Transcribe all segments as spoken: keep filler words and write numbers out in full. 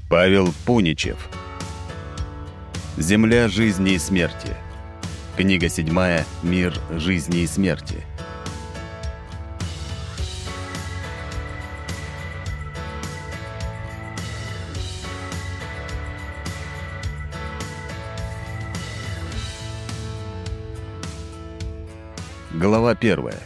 Павел Пуничев. Земля жизни и смерти. Книга седьмая. Мир жизни и смерти. Глава первая.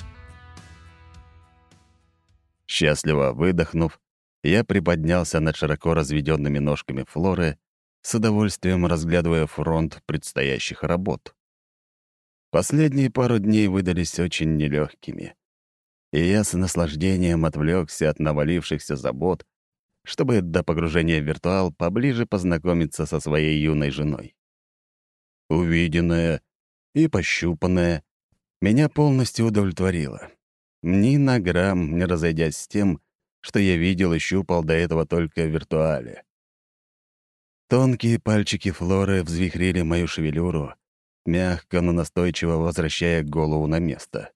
Счастливо выдохнув, я приподнялся над широко разведёнными ножками Флоры, с удовольствием разглядывая фронт предстоящих работ. Последние пару дней выдались очень нелегкими, и я с наслаждением отвлекся от навалившихся забот, чтобы до погружения в виртуал поближе познакомиться со своей юной женой. Увиденное и пощупанное меня полностью удовлетворило. Ни на грамм не разойдясь с тем, что я видел и щупал до этого только в виртуале. Тонкие пальчики Флоры взвихрили мою шевелюру, мягко, но настойчиво возвращая голову на место.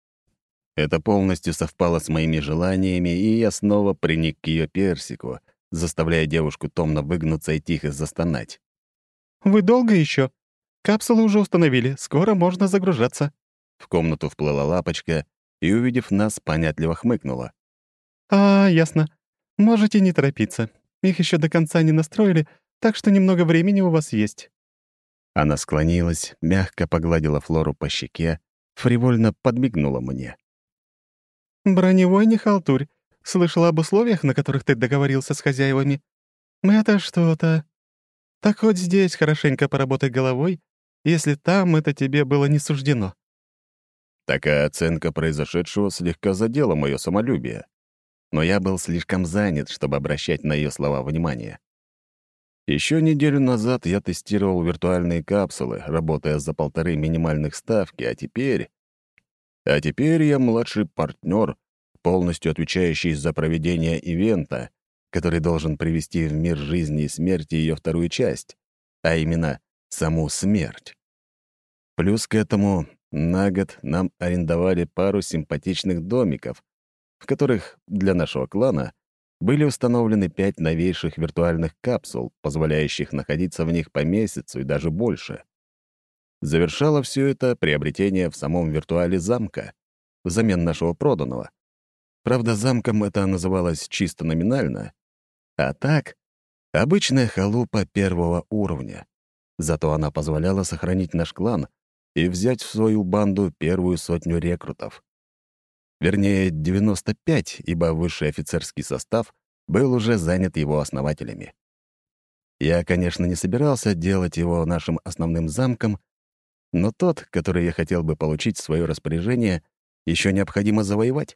Это полностью совпало с моими желаниями, и я снова приник к ее персику, заставляя девушку томно выгнуться и тихо застонать. «Вы долго еще? Капсулу уже установили, скоро можно загружаться». В комнату вплыла лапочка и, увидев нас, понятливо хмыкнула. «А, ясно. Можете не торопиться. Их еще до конца не настроили, так что немного времени у вас есть». Она склонилась, мягко погладила Флору по щеке, фривольно подмигнула мне. «Броневой не халтурь. Слышала об условиях, на которых ты договорился с хозяевами? Это что-то. Так хоть здесь хорошенько поработай головой, если там это тебе было не суждено». Такая оценка произошедшего слегка задела мое самолюбие, но я был слишком занят, чтобы обращать на ее слова внимание. Еще неделю назад я тестировал виртуальные капсулы, работая за полторы минимальных ставки, а теперь... А теперь я младший партнер, полностью отвечающий за проведение ивента, который должен привести в мир жизни и смерти ее вторую часть, а именно саму смерть. Плюс к этому на год нам арендовали пару симпатичных домиков, в которых для нашего клана были установлены пять новейших виртуальных капсул, позволяющих находиться в них по месяцу и даже больше. Завершало все это приобретение в самом виртуале замка, взамен нашего проданного. Правда, замком это называлось чисто номинально, а так — обычная халупа первого уровня. Зато она позволяла сохранить наш клан и взять в свою банду первую сотню рекрутов. Вернее, девяносто пять, ибо высший офицерский состав был уже занят его основателями. Я, конечно, не собирался делать его нашим основным замком, но тот, который я хотел бы получить в свое распоряжение, еще необходимо завоевать.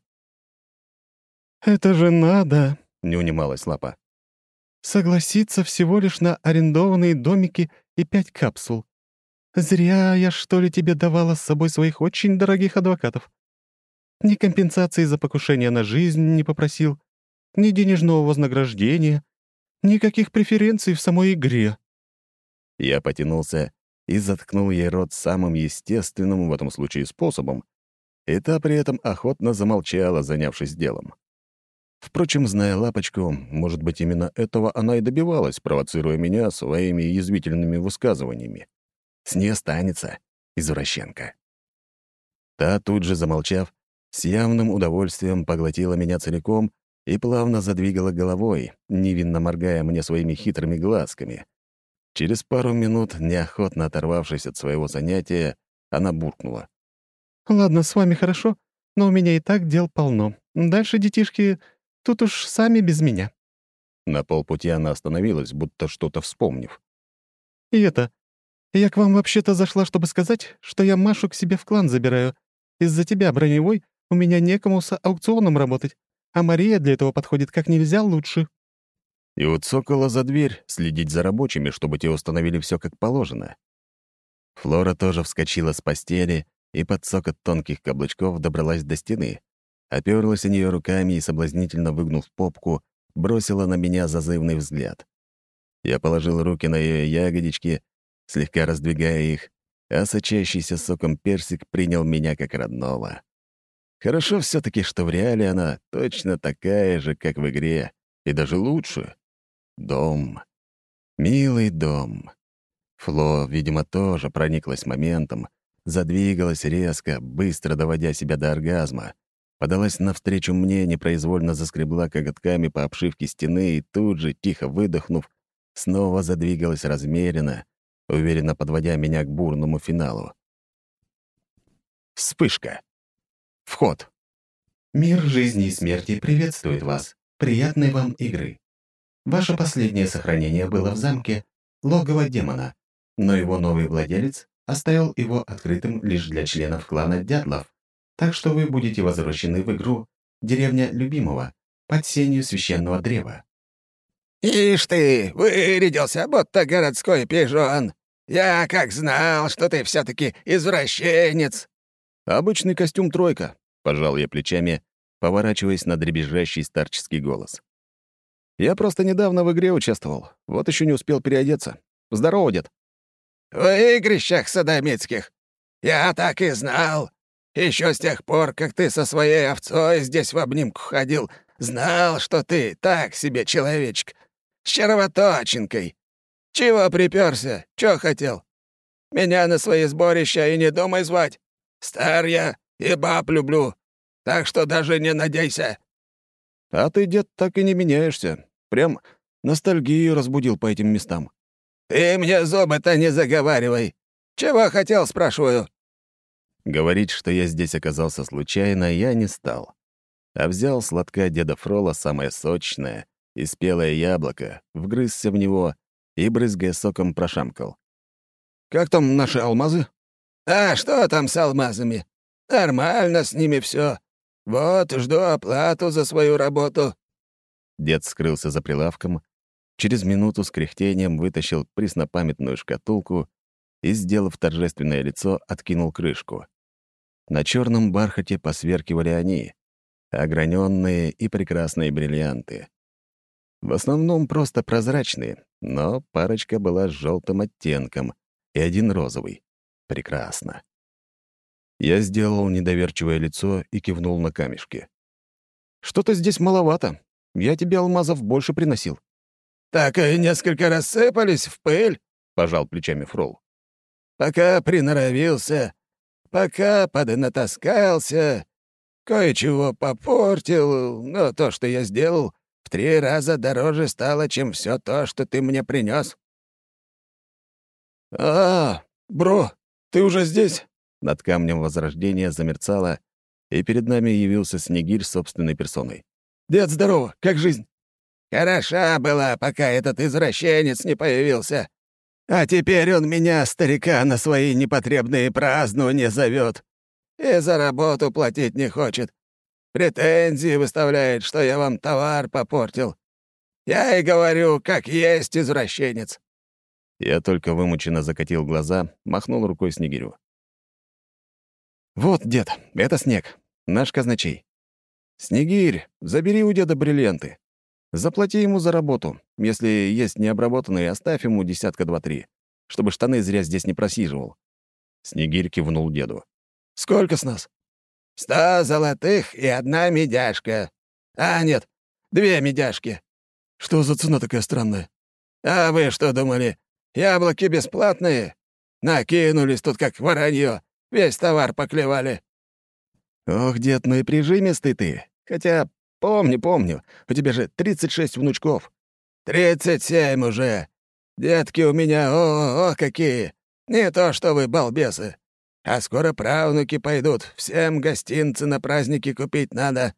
«Это же надо», — не унималась Лапа. «согласиться всего лишь на арендованные домики и пять капсул. Зря я, что ли, тебе давала с собой своих очень дорогих адвокатов. Ни компенсации за покушение на жизнь не попросил, ни денежного вознаграждения, никаких преференций в самой игре». Я потянулся и заткнул ей рот самым естественным в этом случае способом, и та при этом охотно замолчала, занявшись делом. Впрочем, зная Лапочку, может быть, именно этого она и добивалась, провоцируя меня своими язвительными высказываниями. С нее станется, извращенка. Та, тут же замолчав, с явным удовольствием поглотила меня целиком и плавно задвигала головой, невинно моргая мне своими хитрыми глазками. Через пару минут, неохотно оторвавшись от своего занятия, она буркнула. «Ладно, с вами хорошо, но у меня и так дел полно. Дальше, детишки, тут уж сами без меня». На полпути она остановилась, будто что-то вспомнив. «И это, я к вам вообще-то зашла, чтобы сказать, что я Машу к себе в клан забираю. Из-за тебя, броневой, у меня некому с аукционом работать, а Мария для этого подходит как нельзя лучше». И уцокала за дверь, следить за рабочими, чтобы те установили все как положено. Флора тоже вскочила с постели и под цокот тонких каблучков добралась до стены, оперлась о нее руками и, соблазнительно выгнув попку, бросила на меня зазывный взгляд. Я положил руки на ее ягодички, слегка раздвигая их, а сочащийся соком персик принял меня как родного. Хорошо все таки что в реале она точно такая же, как в игре, и даже лучше. Дом. Милый дом. Фло, видимо, тоже прониклась моментом, задвигалась резко, быстро доводя себя до оргазма, подалась навстречу мне, непроизвольно заскребла коготками по обшивке стены и тут же, тихо выдохнув, снова задвигалась размеренно, уверенно подводя меня к бурному финалу. Вспышка. Вход. Мир жизни и смерти приветствует вас. Приятной вам игры. Ваше последнее сохранение было в замке логово демона, но его новый владелец оставил его открытым лишь для членов клана Дятлов, так что вы будете возвращены в игру «Деревня любимого» под сенью священного древа. «Ишь ты, вырядился, будто городской пижон! Я как знал, что ты все-таки извращенец!» «Обычный костюм тройка», — пожал я плечами, поворачиваясь на дребезжащий старческий голос. «Я просто недавно в игре участвовал, вот еще не успел переодеться. Здорово, дед». «В игрищах садомитских! Я так и знал! Еще с тех пор, как ты со своей овцой здесь в обнимку ходил, знал, что ты так себе человечек, с червоточинкой. Чего приперся? Чё хотел? Меня на свои сборища и не думай звать. Стар я и баб люблю, так что даже не надейся». «А ты, дед, так и не меняешься. Прям ностальгию разбудил по этим местам». «Ты мне зубы-то не заговаривай. Чего хотел, спрашиваю?» Говорить, что я здесь оказался случайно, я не стал, а взял с лотка деда Фрола самое сочное и спелое яблоко, вгрызся в него и, брызгая соком, прошамкал. «Как там наши алмазы?» «А что там с алмазами? Нормально с ними все. Вот, жду оплату за свою работу». Дед скрылся за прилавком, через минуту с кряхтением вытащил преснопамятную шкатулку и, сделав торжественное лицо, откинул крышку. На черном бархате посверкивали они, ограненные и прекрасные бриллианты. В основном просто прозрачные, но парочка была с желтым оттенком и один розовый. Прекрасно. Я сделал недоверчивое лицо и кивнул на камешки. «Что-то здесь маловато. Я тебе алмазов больше приносил». «Так и несколько рассыпались в пыль», — пожал плечами Фрол. «Пока приноровился, пока поднатаскался, кое-чего попортил, но то, что я сделал, в три раза дороже стало, чем все то, что ты мне принес». «А, бро, ты уже здесь?» Над камнем Возрождения замерцало, и перед нами явился Снегирь собственной персоной. «Дед, здорово! Как жизнь?» «Хороша была, пока этот извращенец не появился. А теперь он меня, старика, на свои непотребные празднования зовет. И за работу платить не хочет. Претензии выставляет, что я вам товар попортил. Я и говорю, как есть извращенец». Я только вымученно закатил глаза, махнул рукой Снегирю. «Вот, дед, это Снег, наш казначей. Снегирь, забери у деда бриллианты. Заплати ему за работу. Если есть необработанные, оставь ему десятка два-три, чтобы штаны зря здесь не просиживал». Снегирь кивнул деду. «Сколько с нас?» «Сто золотых и одна медяшка. А, нет, две медяшки». «Что за цена такая странная?» «А вы что думали, яблоки бесплатные? Накинулись тут как воронье, весь товар поклевали». «Ох, дед, ну и прижимистый ты. Хотя, помню, помню, у тебя же тридцать шесть внучков». «Тридцать семь уже. Детки у меня, о-о-о, какие! Не то что вы, балбесы. А скоро правнуки пойдут, всем гостинцы на праздники купить надо».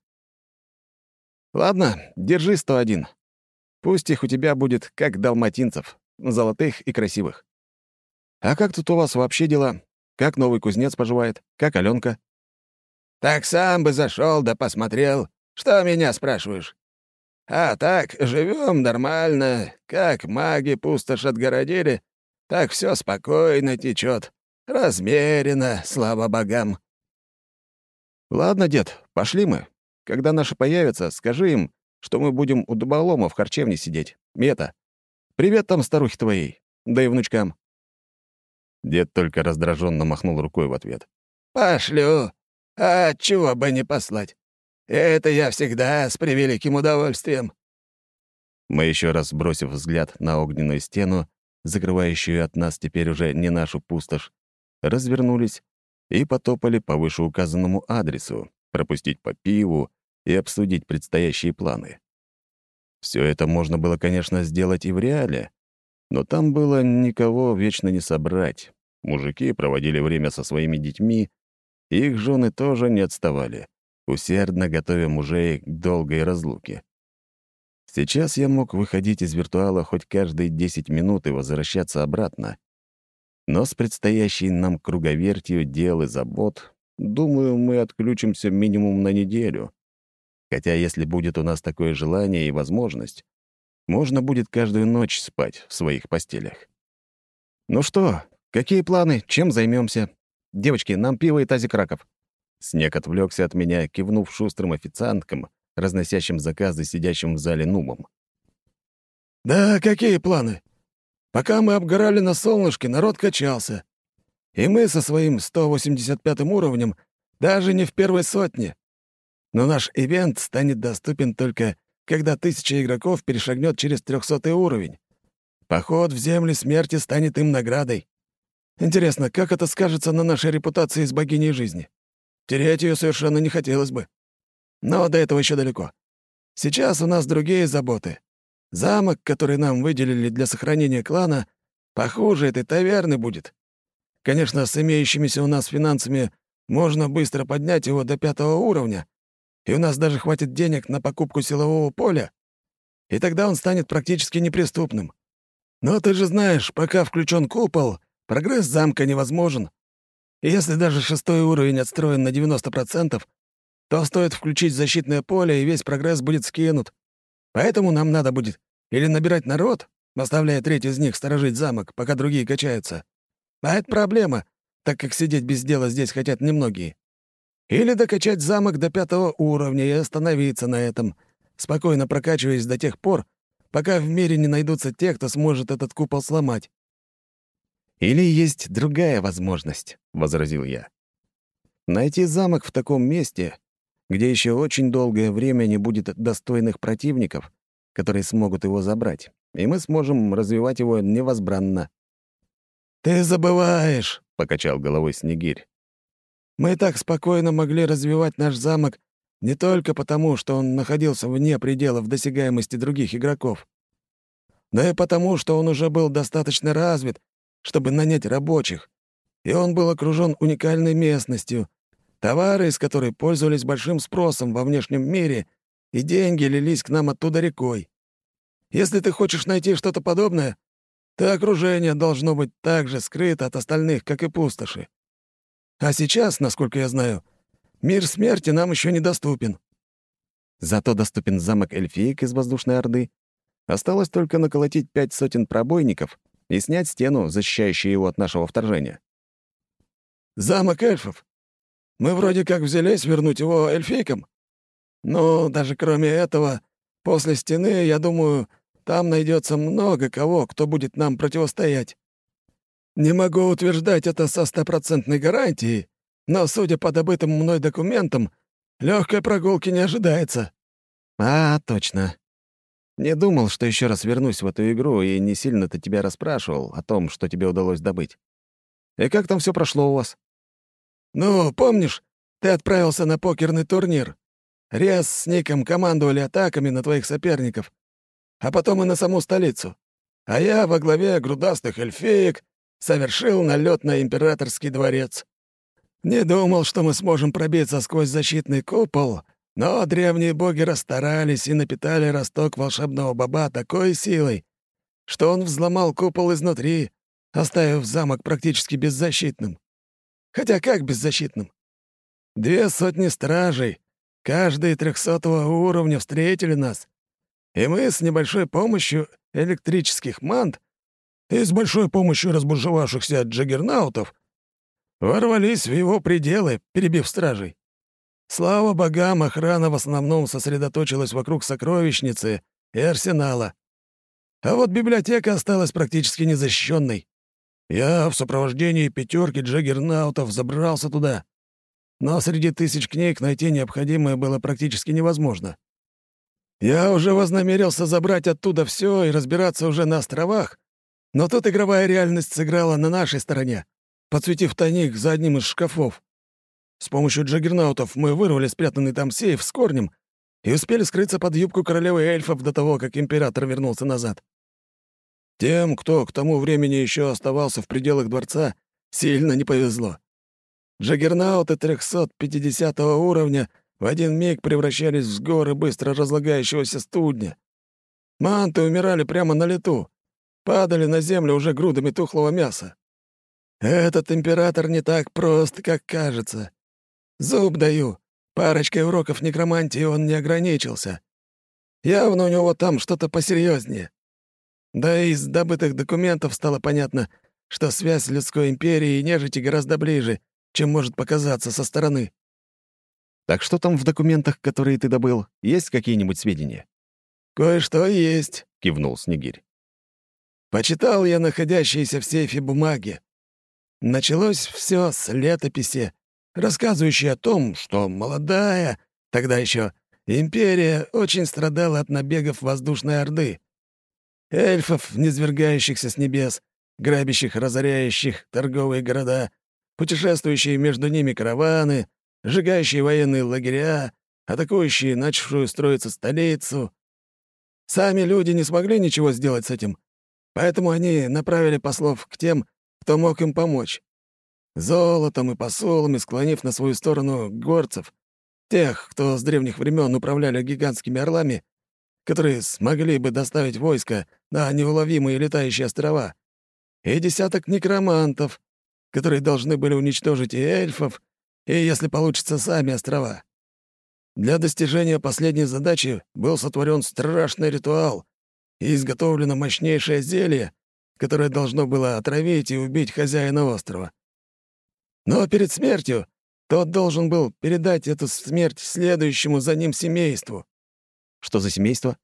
«Ладно, держи сто один. Пусть их у тебя будет как далматинцев, золотых и красивых. А как тут у вас вообще дела? Как новый кузнец поживает? Как Аленка?» «Так сам бы зашел да посмотрел. Что меня спрашиваешь? А так, живем нормально. Как маги пустошь отгородили, так все спокойно течет, размеренно, слава богам». «Ладно, дед, пошли мы. Когда наши появятся, скажи им, что мы будем у дуболома в харчевне сидеть. Мета. Привет там старухе твоей, да и внучкам». Дед только раздраженно махнул рукой в ответ. «Пошлю. А чего бы не послать? Это я всегда с превеликим удовольствием». Мы еще раз, бросив взгляд на огненную стену, закрывающую от нас теперь уже не нашу пустошь, развернулись и потопали по вышеуказанному адресу, пропустить по пиву и обсудить предстоящие планы. Все это можно было, конечно, сделать и в реале, но там было никого вечно не собрать. Мужики проводили время со своими детьми, и их жены тоже не отставали, усердно готовя мужей к долгой разлуке. Сейчас я мог выходить из виртуала хоть каждые десять минут и возвращаться обратно. Но с предстоящей нам круговертью дел и забот, думаю, мы отключимся минимум на неделю. Хотя если будет у нас такое желание и возможность, можно будет каждую ночь спать в своих постелях. «Ну что, какие планы? Чем займемся? Девочки, нам пиво и тазик раков». Снег отвлекся от меня, кивнув шустрым официанткам, разносящим заказы сидящим в зале нубам. «Да какие планы? Пока мы обгорали на солнышке, народ качался. И мы со своим сто восемьдесят пятым уровнем даже не в первой сотне. Но наш ивент станет доступен только, когда тысяча игроков перешагнет через трехсотый уровень. Поход в земли смерти станет им наградой. Интересно, как это скажется на нашей репутации с богиней жизни? Терять ее совершенно не хотелось бы. Но до этого еще далеко. Сейчас у нас другие заботы. Замок, который нам выделили для сохранения клана, похуже этой таверны будет. Конечно, с имеющимися у нас финансами можно быстро поднять его до пятого уровня, и у нас даже хватит денег на покупку силового поля, и тогда он станет практически неприступным. Но ты же знаешь, пока включен купол, прогресс замка невозможен. И если даже шестой уровень отстроен на девяносто процентов, то стоит включить защитное поле, и весь прогресс будет скинут. Поэтому нам надо будет или набирать народ, оставляя треть из них сторожить замок, пока другие качаются. А это проблема, так как сидеть без дела здесь хотят немногие. Или докачать замок до пятого уровня и остановиться на этом, спокойно прокачиваясь до тех пор, пока в мире не найдутся те, кто сможет этот купол сломать. «Или есть другая возможность», — возразил я. «Найти замок в таком месте, где еще очень долгое время не будет достойных противников, которые смогут его забрать, и мы сможем развивать его невозбранно». «Ты забываешь», — покачал головой Снегирь. «Мы так спокойно могли развивать наш замок не только потому, что он находился вне пределов досягаемости других игроков, но и потому, что он уже был достаточно развит, чтобы нанять рабочих, и он был окружен уникальной местностью, товары из которой пользовались большим спросом во внешнем мире, и деньги лились к нам оттуда рекой. Если ты хочешь найти что-то подобное, то окружение должно быть так же скрыто от остальных, как и пустоши. А сейчас, насколько я знаю, мир смерти нам еще недоступен». Зато доступен замок эльфиек из воздушной орды. Осталось только наколотить пять сотен пробойников и снять стену, защищающую его от нашего вторжения. «Замок эльфов? Мы вроде как взялись вернуть его эльфийкам. Но даже кроме этого, после стены, я думаю, там найдется много кого, кто будет нам противостоять. Не могу утверждать это со стопроцентной гарантией, но, судя по добытым мной документам, легкой прогулки не ожидается». «А, точно. Не думал, что еще раз вернусь в эту игру, и не сильно-то тебя расспрашивал о том, что тебе удалось добыть. И как там все прошло у вас?» «Ну, помнишь, ты отправился на покерный турнир. Рез с Ником командовали атаками на твоих соперников, а потом и на саму столицу. А я во главе грудастых эльфеек совершил налет на императорский дворец. Не думал, что мы сможем пробиться сквозь защитный купол, но древние боги расстарались и напитали росток волшебного баба такой силой, что он взломал купол изнутри, оставив замок практически беззащитным. Хотя как беззащитным? Две сотни стражей, каждые трехсотого уровня, встретили нас, и мы с небольшой помощью электрических мант и с большой помощью разбушевавшихся джаггернаутов ворвались в его пределы, перебив стражей. Слава богам, охрана в основном сосредоточилась вокруг сокровищницы и арсенала. А вот библиотека осталась практически незащищенной. Я в сопровождении пятерки джаггернаутов забрался туда, но среди тысяч книг найти необходимое было практически невозможно. Я уже вознамерился забрать оттуда все и разбираться уже на островах, но тут игровая реальность сыграла на нашей стороне, подсветив тайник за одним из шкафов. С помощью джаггернаутов мы вырвали спрятанный там сейф с корнем и успели скрыться под юбку королевы эльфов до того, как император вернулся назад. Тем, кто к тому времени еще оставался в пределах дворца, сильно не повезло. Джаггернауты трехсот пятидесятого уровня в один миг превращались в горы быстро разлагающегося студня. Манты умирали прямо на лету, падали на землю уже грудами тухлого мяса. Этот император не так прост, как кажется. Зуб даю, парочкой уроков некромантии он не ограничился. Явно у него там что-то посерьезнее. Да и из добытых документов стало понятно, что связь людской империи и нежити гораздо ближе, чем может показаться со стороны. Так что там в документах, которые ты добыл, есть какие-нибудь сведения? «Кое-что есть», — кивнул Снегирь. «Почитал я находящиеся в сейфе бумаги. Началось все с летописи, рассказывающей о том, что молодая, тогда еще империя очень страдала от набегов воздушной орды. Эльфов, низвергающихся с небес, грабящих, разоряющих торговые города, путешествующие между ними караваны, сжигающие военные лагеря, атакующие начавшую строиться столицу. Сами люди не смогли ничего сделать с этим, поэтому они направили послов к тем, кто мог им помочь. Золотом и посулами склонив на свою сторону горцев, тех, кто с древних времен управляли гигантскими орлами, которые смогли бы доставить войско на неуловимые летающие острова, и десяток некромантов, которые должны были уничтожить и эльфов, и, если получится, сами острова. Для достижения последней задачи был сотворен страшный ритуал и изготовлено мощнейшее зелье, которое должно было отравить и убить хозяина острова. Но перед смертью тот должен был передать эту смерть следующему за ним семейству. Что за семейство?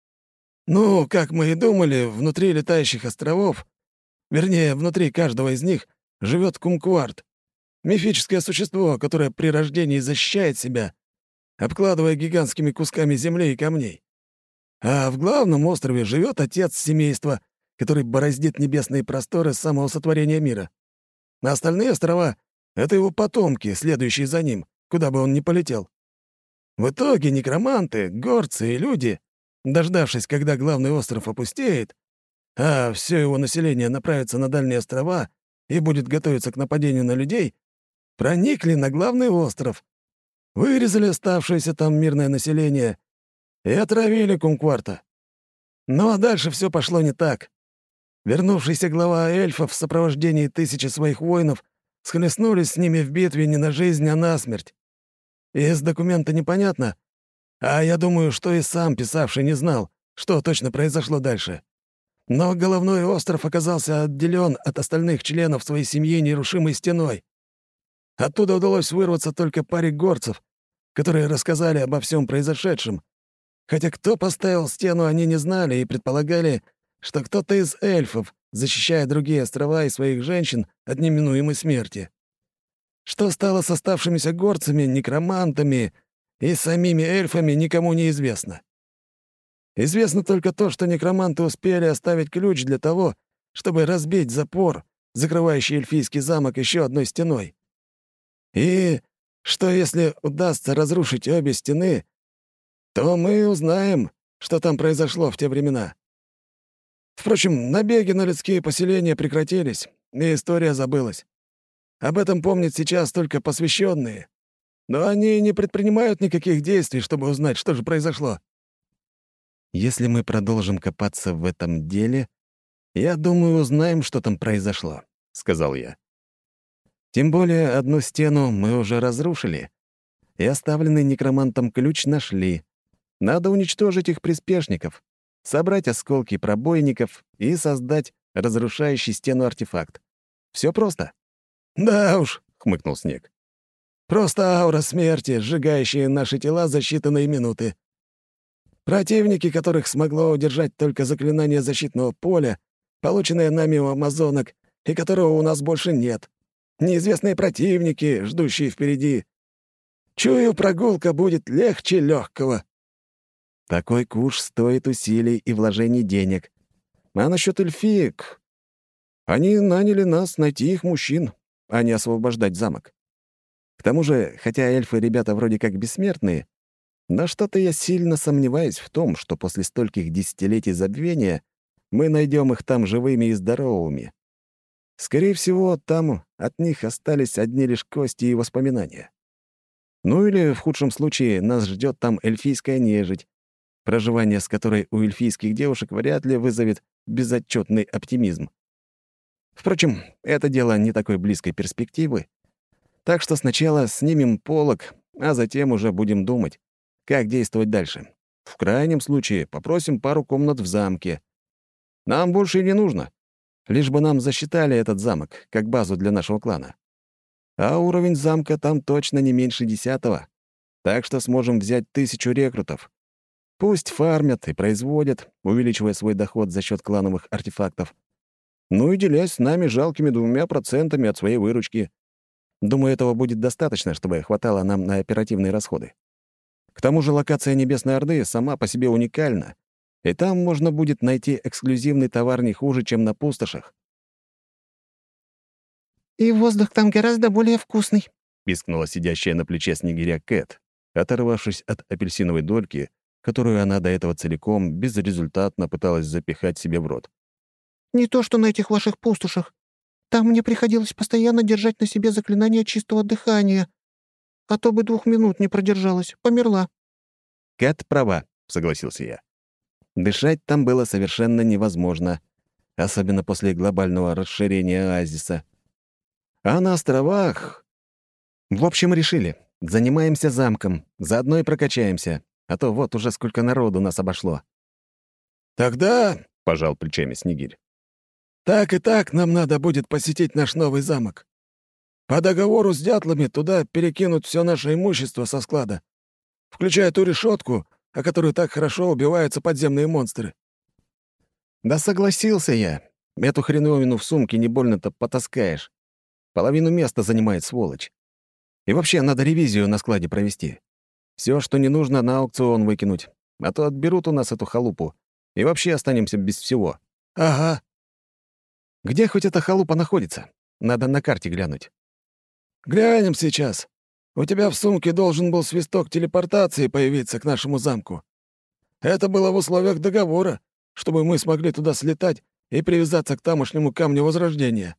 Ну, как мы и думали, внутри летающих островов, вернее, внутри каждого из них, живет кумкварт, мифическое существо, которое при рождении защищает себя, обкладывая гигантскими кусками земли и камней. А в главном острове живет отец семейства, который бороздит небесные просторы с самого сотворения мира. На остальные острова — это его потомки, следующие за ним, куда бы он ни полетел. В итоге некроманты, горцы и люди, дождавшись, когда главный остров опустеет, а все его население направится на дальние острова и будет готовиться к нападению на людей, проникли на главный остров, вырезали оставшееся там мирное население и отравили кумкварта. Ну а дальше все пошло не так. Вернувшийся глава эльфов в сопровождении тысячи своих воинов схлестнулись с ними в битве не на жизнь, а на смерть. Из документа непонятно, а я думаю, что и сам писавший не знал, что точно произошло дальше. Но головной остров оказался отделен от остальных членов своей семьи нерушимой стеной. Оттуда удалось вырваться только паре горцев, которые рассказали обо всем произошедшем. Хотя кто поставил стену, они не знали и предполагали, что кто-то из эльфов, защищая другие острова и своих женщин от неминуемой смерти. Что стало с оставшимися горцами, некромантами и самими эльфами, никому не известно. Известно только то, что некроманты успели оставить ключ для того, чтобы разбить запор, закрывающий эльфийский замок еще одной стеной. И что если удастся разрушить обе стены, то мы узнаем, что там произошло в те времена. Впрочем, набеги на людские поселения прекратились, и история забылась. Об этом помнят сейчас только посвященные, но они не предпринимают никаких действий, чтобы узнать, что же произошло. Если мы продолжим копаться в этом деле, я думаю, узнаем, что там произошло, — сказал я. Тем более одну стену мы уже разрушили, и оставленный некромантом ключ нашли. Надо уничтожить их приспешников, собрать осколки пробойников и создать разрушающий стену артефакт. Все просто. «Да уж», — хмыкнул Снег. «просто аура смерти, сжигающая наши тела за считанные минуты. Противники, которых смогло удержать только заклинание защитного поля, полученное нами у амазонок, и которого у нас больше нет. Неизвестные противники, ждущие впереди. Чую, прогулка будет легче легкого». Такой куш стоит усилий и вложений денег. А насчет эльфиек... Они наняли нас найти их мужчин, а не освобождать замок. К тому же, хотя эльфы ребята вроде как бессмертные, но что-то я сильно сомневаюсь в том, что после стольких десятилетий забвения мы найдем их там живыми и здоровыми. Скорее всего, там от них остались одни лишь кости и воспоминания. Ну или, в худшем случае, нас ждет там эльфийская нежить, проживание с которой у эльфийских девушек вряд ли вызовет безотчетный оптимизм. Впрочем, это дело не такой близкой перспективы, так что сначала снимем полог, а затем уже будем думать, как действовать дальше. В крайнем случае попросим пару комнат в замке. Нам больше и не нужно, лишь бы нам засчитали этот замок как базу для нашего клана. А уровень замка там точно не меньше десятого, так что сможем взять тысячу рекрутов. Пусть фармят и производят, увеличивая свой доход за счет клановых артефактов. Ну и делясь с нами жалкими двумя процентами от своей выручки. Думаю, этого будет достаточно, чтобы хватало нам на оперативные расходы. К тому же локация Небесной Орды сама по себе уникальна, и там можно будет найти эксклюзивный товар не хуже, чем на пустошах. «И воздух там гораздо более вкусный», — пискнула сидящая на плече снегиря Кэт, оторвавшись от апельсиновой дольки, которую она до этого целиком безрезультатно пыталась запихать себе в рот. «Не то, что на этих ваших пустошах. Там мне приходилось постоянно держать на себе заклинание чистого дыхания, а то бы двух минут не продержалась, померла». «Кэт права», — согласился я. Дышать там было совершенно невозможно, особенно после глобального расширения оазиса. А на островах... В общем, решили. Занимаемся замком, заодно и прокачаемся, а то вот уже сколько народу нас обошло. «Тогда», — пожал плечами Снегирь, «так и так нам надо будет посетить наш новый замок. По договору с дятлами туда перекинут все наше имущество со склада, включая ту решетку, о которой так хорошо убиваются подземные монстры». «Да согласился я. Эту хреновину в сумке не больно-то потаскаешь. Половину места занимает сволочь. И вообще надо ревизию на складе провести. Все, что не нужно, на аукцион выкинуть, а то отберут у нас эту халупу, и вообще останемся без всего». «Ага». «Где хоть эта халупа находится? Надо на карте глянуть». «Глянем сейчас. У тебя в сумке должен был свисток телепортации появиться к нашему замку. Это было в условиях договора, чтобы мы смогли туда слетать и привязаться к тамошнему камню Возрождения».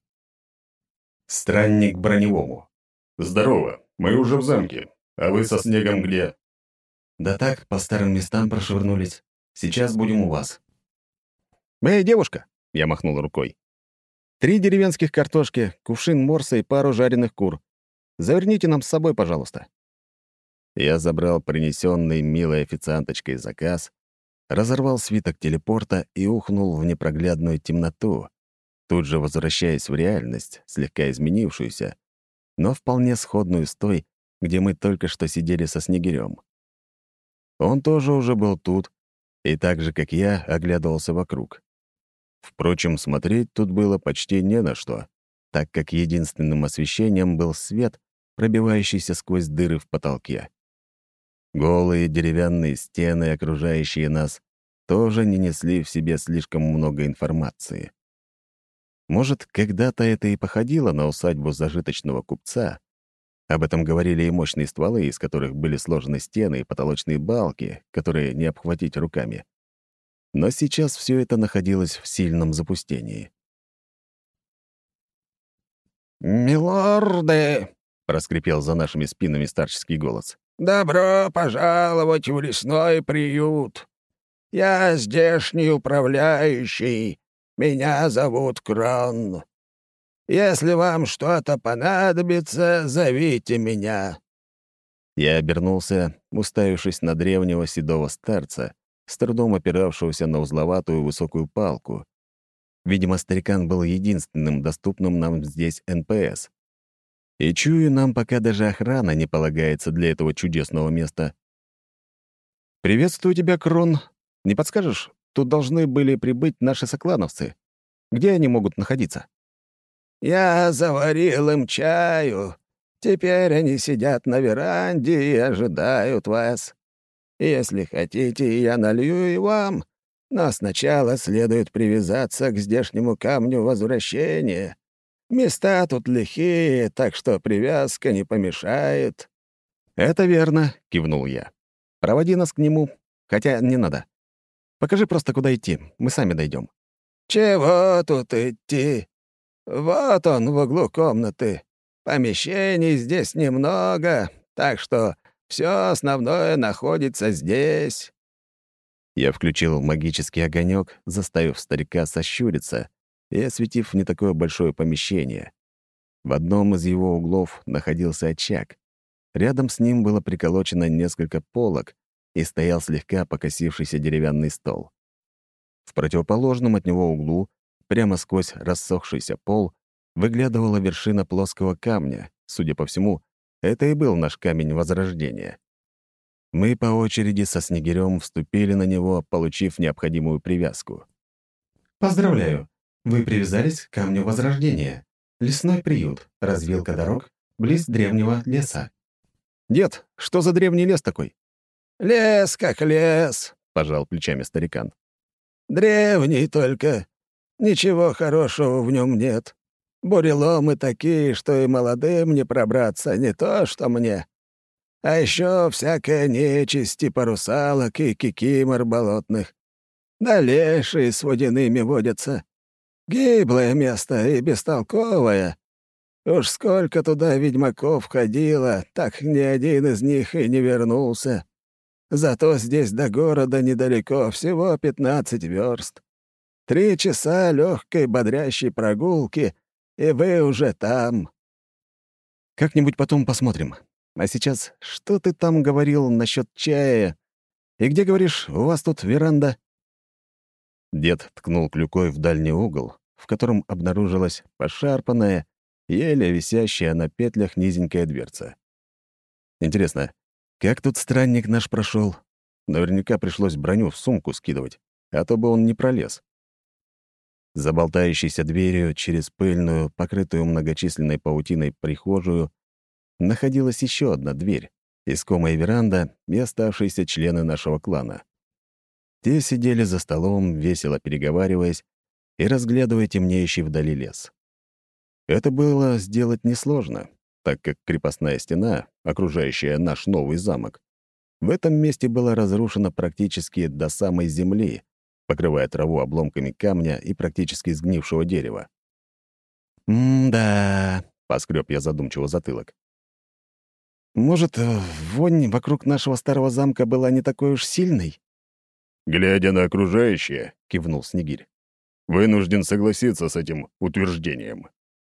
Странник броневому. «Здорово, мы уже в замке. А вы со снегом где?» Да так, по старым местам прошвырнулись. Сейчас будем у вас. «Эй, девушка!» — я махнул рукой. «Три деревенских картошки, кувшин морса и пару жареных кур. Заверните нам с собой, пожалуйста». Я забрал принесенный милой официанточкой заказ, разорвал свиток телепорта и ухнул в непроглядную темноту, тут же возвращаясь в реальность, слегка изменившуюся, но вполне сходную с той, где мы только что сидели со Снегирем. Он тоже уже был тут, и так же, как я, оглядывался вокруг. Впрочем, смотреть тут было почти не на что, так как единственным освещением был свет, пробивающийся сквозь дыры в потолке. Голые деревянные стены, окружающие нас, тоже не несли в себе слишком много информации. Может, когда-то это и походило на усадьбу зажиточного купца. Об этом говорили и мощные стволы, из которых были сложены стены и потолочные балки, которые не обхватить руками. Но сейчас все это находилось в сильном запустении. «Милорды!» — проскрипел за нашими спинами старческий голос. «Добро пожаловать в лесной приют. Я здешний управляющий. Меня зовут Крон. Если вам что-то понадобится, зовите меня». Я обернулся, уставившись на древнего седого старца, с трудом опиравшегося на узловатую высокую палку. Видимо, старикан был единственным доступным нам здесь эн пэ эс. И чую, нам пока даже охрана не полагается для этого чудесного места. «Приветствую тебя, Крон. Не подскажешь, тут должны были прибыть наши соклановцы. Где они могут находиться?» «Я заварил им чаю. Теперь они сидят на веранде и ожидают вас. Если хотите, я налью и вам, но сначала следует привязаться к здешнему камню возвращения. Места тут лихие, так что привязка не помешает». «Это верно», — кивнул я. «Проводи нас к нему, хотя не надо. Покажи просто, куда идти, мы сами дойдем». «Чего тут идти? Вот он в углу комнаты. Помещений здесь немного, так что все основное находится здесь». Я включил магический огонек, заставив старика сощуриться и осветив не такое большое помещение. В одном из его углов находился очаг. Рядом с ним было приколочено несколько полок и стоял слегка покосившийся деревянный стол. В противоположном от него углу, прямо сквозь рассохшийся пол, выглядывала вершина плоского камня. Судя по всему, это и был наш камень Возрождения. Мы по очереди со Снегирём вступили на него, получив необходимую привязку. Поздравляю! Вы привязались к камню Возрождения. Лесной приют, развилка дорог, близ древнего леса. «Дед, что за древний лес такой?» «Лес как лес», — пожал плечами старикан. «древний только. Ничего хорошего в нем нет. Буреломы такие, что и молодым не пробраться, не то что мне. А еще всякая нечисть типа русалок и кикимор болотных. Да лешие с водяными водятся. Гиблое место и бестолковое. Уж сколько туда ведьмаков ходило, так ни один из них и не вернулся. Зато здесь до города недалеко, всего пятнадцать верст. Три часа легкой бодрящей прогулки, и вы уже там». «Как-нибудь потом посмотрим. А сейчас, что ты там говорил насчет чая? И где, говоришь, у вас тут веранда?» Дед ткнул клюкой в дальний угол, в котором обнаружилась пошарпанная, еле висящая на петлях низенькая дверца. Интересно, как тут странник наш прошел? Наверняка пришлось броню в сумку скидывать, а то бы он не пролез. За болтающейся дверью через пыльную, покрытую многочисленной паутиной прихожую находилась еще одна дверь, искомая веранда и оставшиеся члены нашего клана. Те сидели за столом, весело переговариваясь и разглядывая темнеющий вдали лес. Это было сделать несложно, так как крепостная стена, окружающая наш новый замок, в этом месте была разрушена практически до самой земли, покрывая траву обломками камня и практически сгнившего дерева. «М-да», — поскреб я задумчиво затылок. «Может, вонь вокруг нашего старого замка была не такой уж сильной?» «Глядя на окружающее», — кивнул Снегирь, — «вынужден согласиться с этим утверждением».